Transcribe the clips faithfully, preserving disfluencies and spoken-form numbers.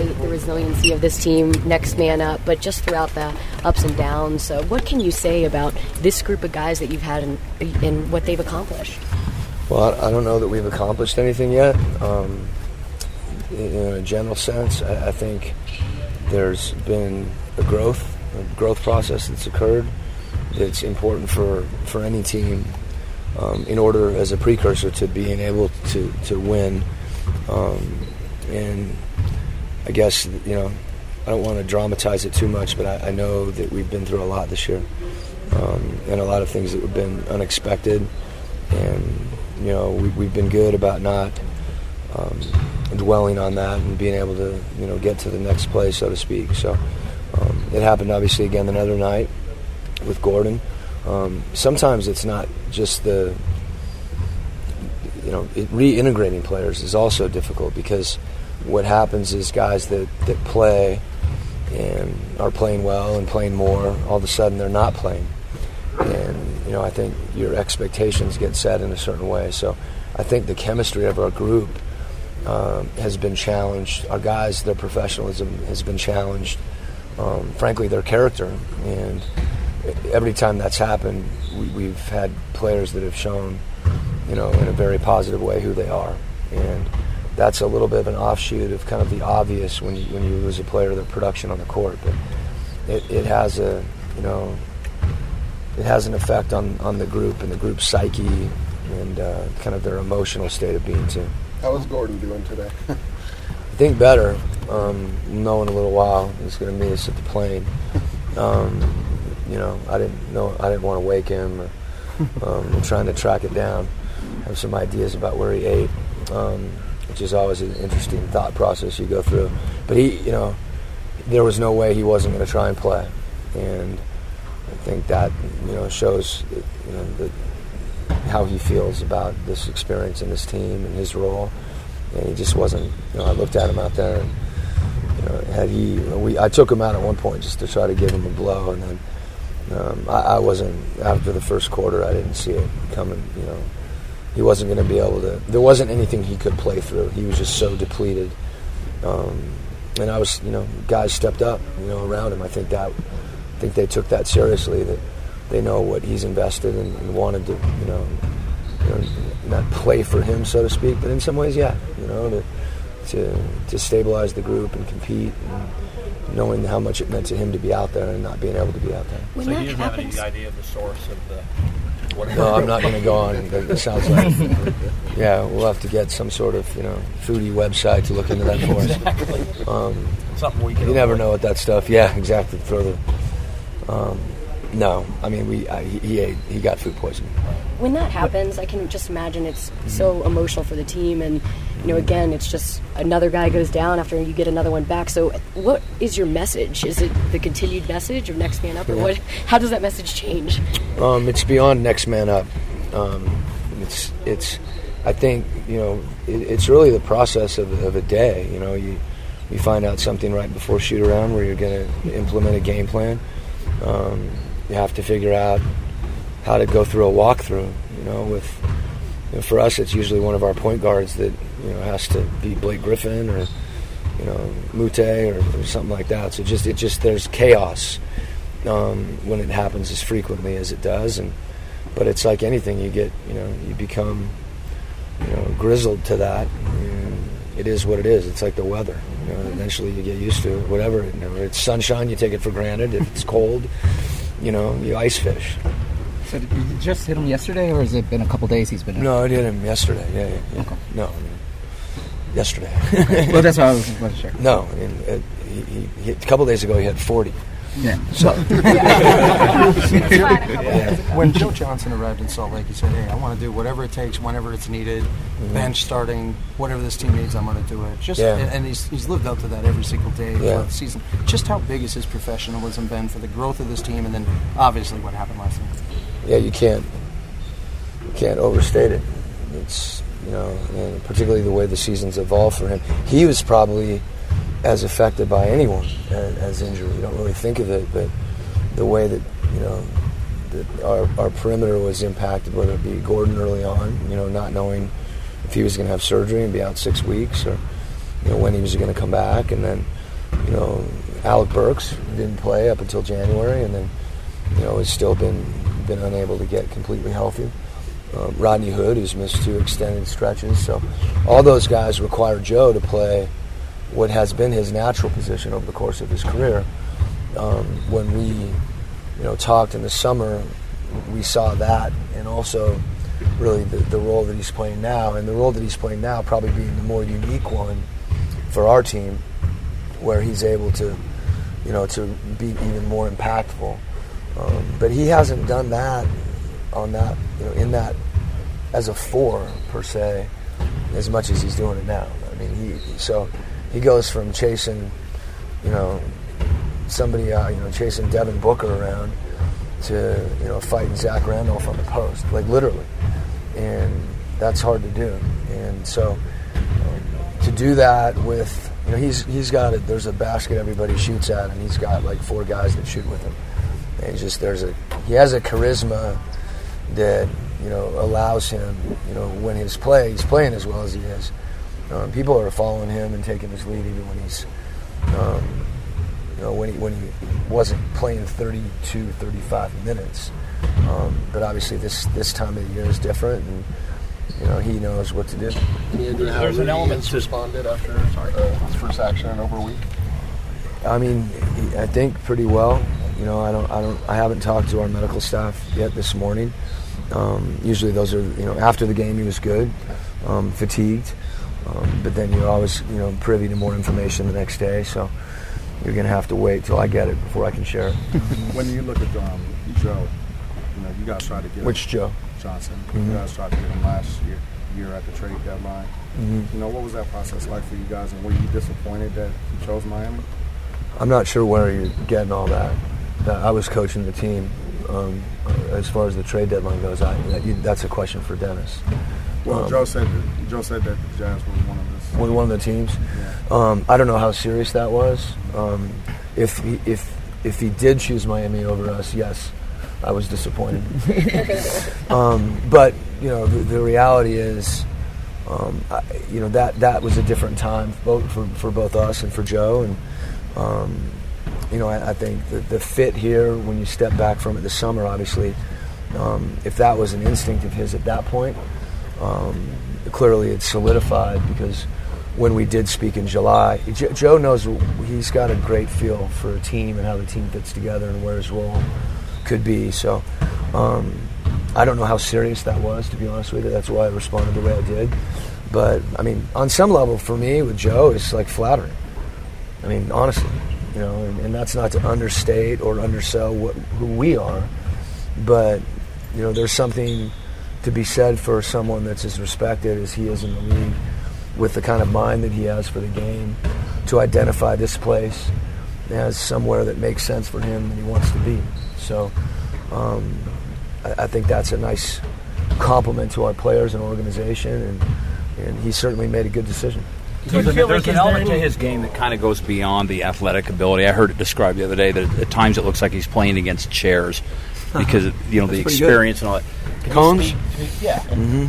highlight the resiliency of this team, next man up, but just throughout the ups and downs. So what can you say about this group of guys that you've had and, and what they've accomplished? Well, I don't know that we've accomplished anything yet. Um, in a general sense, I, I think there's been a growth, a growth process that's occurred that's important for, for any team um, in order as a precursor to being able to, to win. Um, and I guess, you know, I don't want to dramatize it too much, but I, I know that we've been through a lot this year, um, and a lot of things that have been unexpected. And, you know, we, we've been good about not um, dwelling on that and being able to, you know, get to the next play, so to speak. So um, it happened, obviously, again the other night with Gordon. Um, sometimes it's not just the, you know, it, reintegrating players is also difficult, because what happens is guys that, that play and are playing well and playing more, all of a sudden they're not playing. And, you know, I think your expectations get set in a certain way. So I think the chemistry of our group um, has been challenged. Our guys, their professionalism has been challenged. Um, frankly, their character. And every time that's happened, we, we've had players that have shown, you know, in a very positive way who they are. And that's a little bit of an offshoot of kind of the obvious when you, when you lose a player, the production on the court. But it, it has a, you know, it has an effect on, on the group and the group's psyche and uh, kind of their emotional state of being too. How is Gordon doing today? I think better. Um, we'll know in a little while. He's going to meet us at the plane. Um, you know, I didn't know. I didn't want to wake him. Or, um, I'm trying to track it down. Have some ideas about where he ate, um, which is always an interesting thought process you go through. But he, you know, there was no way he wasn't going to try and play, and I think that, you know, shows, you know, the, how he feels about this experience in this team and his role. And he just wasn't, you know, I looked at him out there, and, you know, had he, we, I took him out at one point just to try to give him a blow, and then um, I, I wasn't, after the first quarter, I didn't see it coming, you know. He wasn't going to be able to, there wasn't anything he could play through. He was just so depleted. Um, and I was, you know, guys stepped up, you know, around him. I think that, I think they took that seriously, that they know what he's invested in and wanted to, you know, you know, not play for him, so to speak, but in some ways, yeah, you know, to to, to stabilize the group and compete, and knowing how much it meant to him to be out there and not being able to be out there. When so that you didn't happens, have any idea of the source of the whatever? No, I'm not going to go on. It sounds like, yeah, we'll have to get some sort of, you know, foodie website to look into that for us. Exactly. Um, Something we can you never avoid. know what that stuff. Yeah, exactly. Throw the. Um, no, I mean we. I, he, he ate. He got food poisoning. when that happens, I can just imagine it's so emotional for the team. And, you know, again, it's just another guy goes down after you get another one back. So what is your message? Is it the continued message of next man up? Or what? How does that message change? Um, it's beyond next man up. Um, it's, it's, I think, you know, it, it's really the process of, of a day. You know, you, you find out something right before shoot around where you're going to implement a game plan. Um, you have to figure out how to go through a walkthrough. You know, with you know, for us, it's usually one of our point guards that you know has to be Blake Griffin or you know Mute or, or something like that. So just it just there's chaos um, when it happens as frequently as it does, and but it's like anything, you get you know you become you know grizzled to that. And it is what it is. It's like the weather. You know, eventually you get used to it. Whatever. You know, it's sunshine, you take it for granted. If it's cold, you know, you ice fish. So did you just hit him yesterday, or has it been a couple days he's been? No, I hit him yesterday. Yeah, yeah. yeah. Okay. No, I mean, yesterday. Well, that's what I was going to check. No, I mean, uh, he, he, he, a couple days ago he had forty. Yeah. So. Yeah. When Joe Johnson arrived in Salt Lake, he said, "Hey, I want to do whatever it takes, whenever it's needed, mm-hmm. bench, starting, whatever this team needs, I'm going to do it." Just yeah. and he's he's lived up to that every single day yeah. throughout the season. Just how big has his professionalism been for the growth of this team, and then obviously what happened last night? Yeah, you can't you can't overstate it. It's you know, and particularly the way the season's evolved for him. He was probably as affected by anyone as, as injury. You don't really think of it, but the way that you know that our, our perimeter was impacted, whether it be Gordon early on, you know, not knowing if he was going to have surgery and be out six weeks, or you know, when he was going to come back. And then, you know, Alec Burks didn't play up until January, and then, you know, has still been been unable to get completely healthy. Um, Rodney Hood, who's missed two extended stretches. So all those guys require Joe to play what has been his natural position over the course of his career. Um, when we, you know, talked in the summer, we saw that, and also really the, the role that he's playing now, and the role that he's playing now probably being the more unique one for our team, where he's able to, you know, to be even more impactful. Um, but he hasn't done that on that, you know, in that as a four per se, as much as he's doing it now. I mean, he so he goes from chasing, you know, somebody, uh, you know, chasing Devin Booker around to, you know, fighting Zach Randolph on the post, like literally, and that's hard to do. And so um, to do that with, you know, he's he's got it. There's a basket everybody shoots at, and he's got like four guys that shoot with him. And just there's a he has a charisma that, you know, allows him, you know, when his play he's playing as well as he is. Um, people are following him and taking his lead even when he's, um, you know, when he when he wasn't playing thirty-two, thirty-five minutes. Um, but obviously this this time of the year is different, and you know he knows what to do. There's an element to responded after sorry, uh, his first action in over a week. I mean, he, I think pretty well. You know, I don't, I don't, I haven't talked to our medical staff yet this morning. Um, usually, those are, you know, after the game he was good, um, fatigued, um, but then you're always, you know, privy to more information the next day. So you're gonna have to wait till I get it before I can share it. When you look at um, Joe, you know, you guys tried to get which Joe Johnson. Mm-hmm. You guys tried to get him last year, year at the trade deadline. Mm-hmm. You know, what was that process like for you guys, and were you disappointed that he chose Miami? I'm not sure where you're getting all that. I was coaching the team. Um, as far as the trade deadline goes, I, that, you, that's a question for Dennis. Well, um, Joe said that, Joe said that the Jazz was one of his. One, one of the teams. Yeah. Um, I don't know how serious that was. Um, if he, if if he did choose Miami over us, yes, I was disappointed. um, but you know, the, the reality is, um, I, you know that that was a different time both for for both us and for Joe, and. Um, You know, I, I think the, the fit here, when you step back from it this summer, obviously, um, if that was an instinct of his at that point, um, clearly it's solidified, because when we did speak in July, J- Joe knows he's got a great feel for a team and how the team fits together and where his role could be. So um, I don't know how serious that was, to be honest with you. That's why I responded the way I did. But, I mean, on some level, for me, with Joe, it's like flattering. I mean, honestly. You know, and, and that's not to understate or undersell what, who we are, but you know, there's something to be said for someone that's as respected as he is in the league, with the kind of mind that he has for the game, to identify this place as somewhere that makes sense for him and he wants to be. So, um, I, I think that's a nice compliment to our players and organization, and and he certainly made a good decision. There's, an, there's an element to his game that kind of goes beyond the athletic ability. I heard it described the other day that at times it looks like he's playing against chairs because of, you know, the experience good. And all that. Combs? Yeah. Mm-hmm.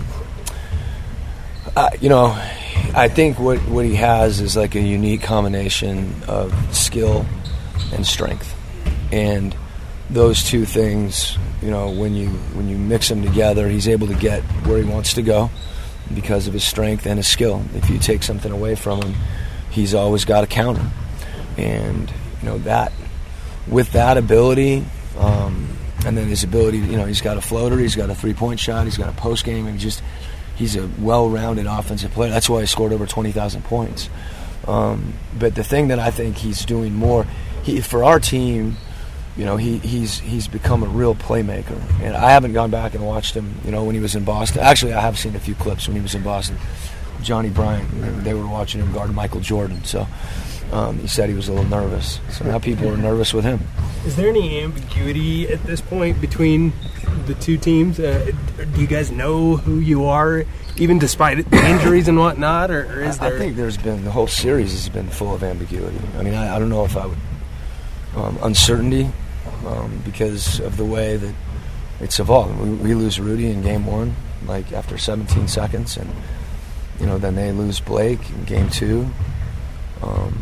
Uh, you know, I think what, what he has is like a unique combination of skill and strength, and those two things, you know, when you when you mix them together, he's able to get where he wants to go, because of his strength and his skill. If you take something away from him, he's always got a counter. And, you know, that, with that ability, um, and then his ability, you know, he's got a floater, he's got a three-point shot, he's got a post game, and just, he's a well-rounded offensive player. That's why he scored over twenty thousand points. Um, but the thing that I think he's doing more, he, for our team, you know, he, he's he's become a real playmaker. And I haven't gone back and watched him, you know, when he was in Boston. Actually, I have seen a few clips when he was in Boston. Johnny Bryant, they were watching him guard Michael Jordan. So um, he said he was a little nervous. So now people are nervous with him. Is there any ambiguity at this point between the two teams? Uh, do you guys know who you are, even despite the injuries and whatnot? Or, or is I, there... I think there's been, the whole series has been full of ambiguity. I mean, I, I don't know if I would, um, uncertainty. Um, because of the way that it's evolved. We, we lose Rudy in game one, like after seventeen seconds, and you know, then they lose Blake in game two, Um,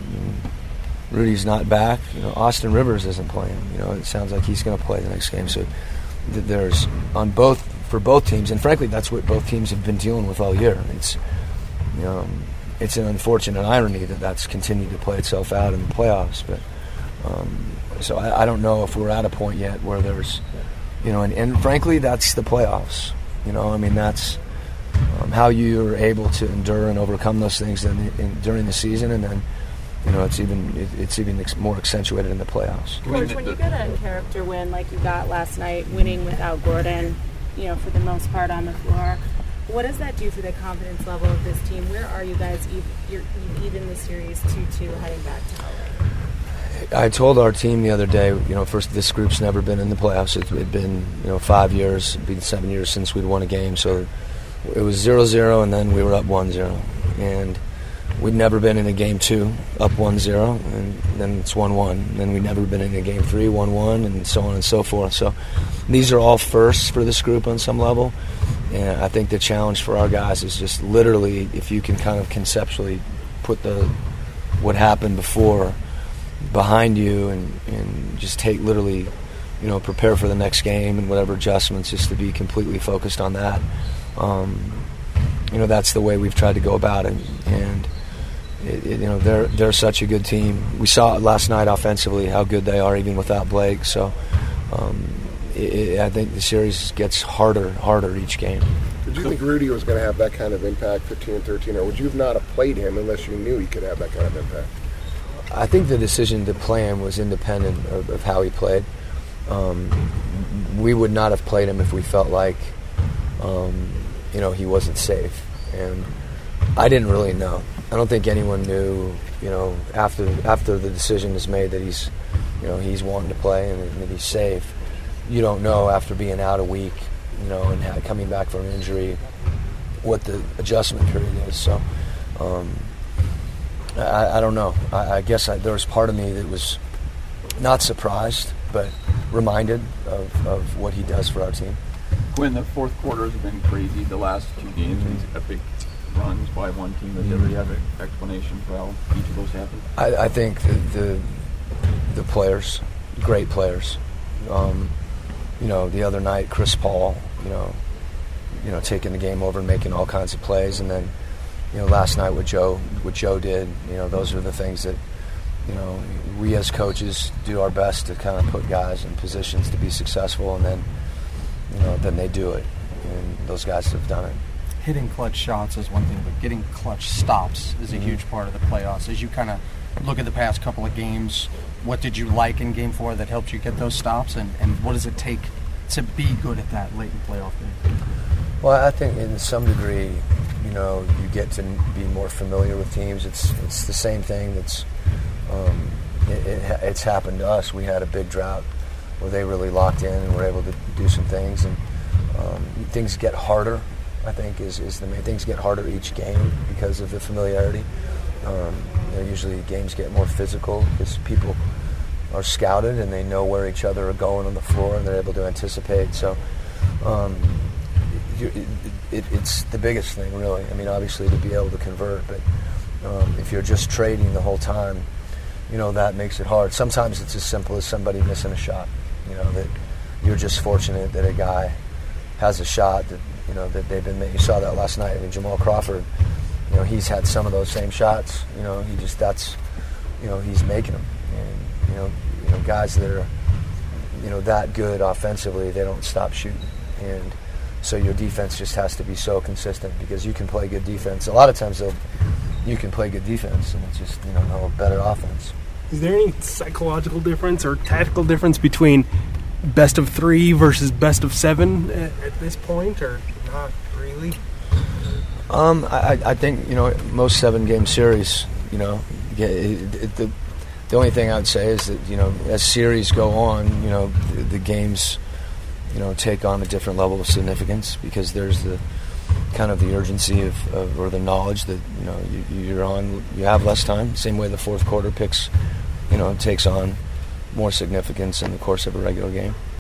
Rudy's not back. You know, Austin Rivers isn't playing. You know, it sounds like he's going to play the next game. So th- there's on both for both teams, and frankly, that's what both teams have been dealing with all year. It's you know, it's an unfortunate irony that that's continued to play itself out in the playoffs. But um, so I, I don't know if we're at a point yet where there's, you know, and, and frankly, that's the playoffs. You know, I mean, that's um, how you're able to endure and overcome those things in, in, during the season, and then. You know, it's even it, it's even ex- more accentuated in the playoffs. Coach, when you get a character win like you got last night, winning without Gordon, you know, for the most part on the floor, what does that do for the confidence level of this team? Where are you guys? You're even the series two two heading back to L A. I told our team the other day, you know, first this group's never been in the playoffs. It had been, you know, five years, it'd been seven years since we'd won a game. So it was zero zero, and then we were up one zero, and we'd never been in a game two, up one zero, and then it's one one. And then we'd never been in a game three, one one, and so on and so forth. So these are all firsts for this group on some level. And I think the challenge for our guys is just literally, if you can kind of conceptually put the what happened before behind you and, and just take literally, you know, prepare for the next game and whatever adjustments, just to be completely focused on that. Um, you know, that's the way we've tried to go about it. And It, it, you know, they're they're such a good team. We saw it last night offensively how good they are even without Blake. So um, it, it, I think the series gets harder, harder each game. Did you think Rudy was going to have that kind of impact, fifteen and thirteen, or would you have not have played him unless you knew he could have that kind of impact? I think the decision to play him was independent of, of how he played. Um, we would not have played him if we felt like, um, you know, he wasn't safe. And I didn't really know. I don't think anyone knew, you know, after after the decision is made that he's, you know, he's wanting to play and that he's safe. You don't know after being out a week, you know, and ha- coming back from an injury, what the adjustment period is. So, um, I, I don't know. I, I guess I, there was part of me that was not surprised, but reminded of, of what he does for our team. Quinn, the fourth quarter has been crazy. The last two games, these epic runs by one team. Does everybody have an explanation for how each of those happened? I, I think the, the the players, great players. Um, you know, the other night, Chris Paul, you know, you know, taking the game over and making all kinds of plays, and then, you know, last night what Joe what Joe did. You know, those are the things that, you know, we as coaches do our best to kind of put guys in positions to be successful, and then, you know, then they do it, and those guys have done it. Hitting clutch shots is one thing, but getting clutch stops is a mm-hmm. huge part of the playoffs. As you kind of look at the past couple of games, what did you like in Game Four that helped you get those stops, and, and what does it take to be good at that late in playoff game? Well, I think in some degree, you know, you get to be more familiar with teams. It's it's the same thing that's um, it, it, it's happened to us. We had a big drought where they really locked in and were able to do some things, and um, things get harder. I think is, is the main things get harder each game because of the familiarity. Um, you know, usually games get more physical because people are scouted and they know where each other are going on the floor and they're able to anticipate. So um, it, it, it's the biggest thing, really. I mean, obviously to be able to convert, but um, if you're just trading the whole time, you know, that makes it hard. Sometimes it's as simple as somebody missing a shot. You know, that you're just fortunate that a guy has a shot that, you know, that they've been making. You saw that last night. I mean, Jamal Crawford, you know, he's had some of those same shots. You know, he just, that's, you know, he's making them. And, you know, you know, guys that are, you know, that good offensively, they don't stop shooting. And so your defense just has to be so consistent because you can play good defense. A lot of times, they'll, you can play good defense, and it's just, you know, no better offense. Is there any psychological difference or tactical difference between best of three versus best of seven at, at this point, or not really? Um, I, I think, you know, most seven-game series, you know, it, it, the the only thing I would say is that, you know, as series go on, you know, the, the games, you know, take on a different level of significance because there's the kind of the urgency of, of or the knowledge that, you know, you, you're on, you have less time. Same way the fourth quarter picks, you know, takes on more significance in the course of a regular game.